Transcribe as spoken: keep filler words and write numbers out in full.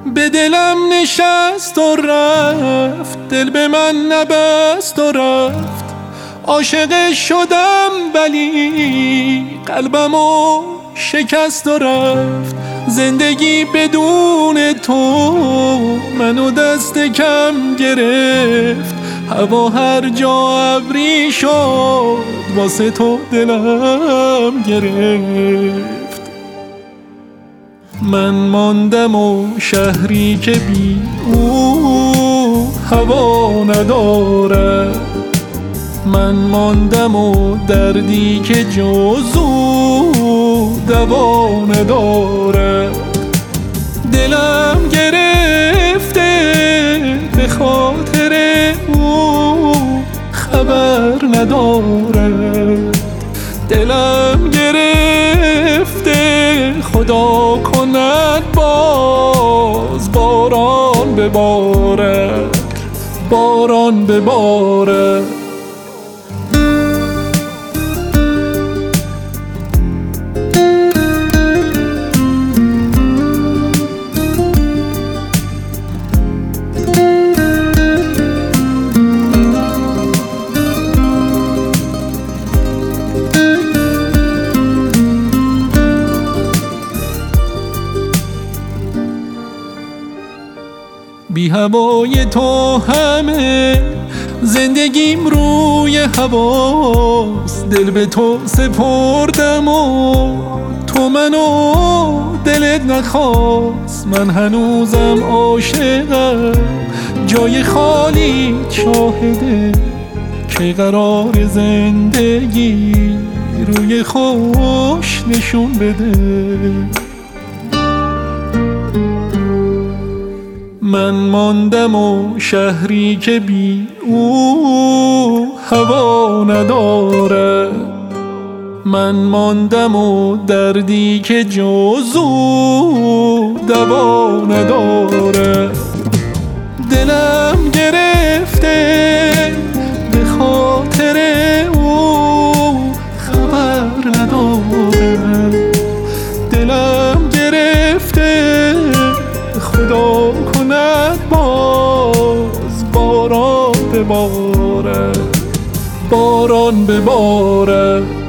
به دلم نشست و رفت، دل به من نبست و رفت. عاشق شدم ولی قلبمو شکست و رفت. زندگی بدون تو منو دست کم گرفت. هوا هر جا ابری شد واسه تو دلم گرفت. من ماندم و شهری که بی او هوا نداره. من ماندم و دردی که جز او دوا نداره. دلم گرفته به خاطر او خبر نداره. دلم گرفته خدا کند باز باران بباره، باران بباره. بی هوای تو همه زندگیم روی هواست. دل به تو سپردم و تو منو دلت نخواست. من هنوزم عاشقم، جای خالی شاهده که قرار زندگی روی خوش نشون بده. من ماندم و شهری که بی او هوا نداره. من ماندم و دردی که جز او دوا نداره. دلم گرفته به خاطر او خبر نداره. دلم گرفته خدا کند باز باران بباره، باران بباره.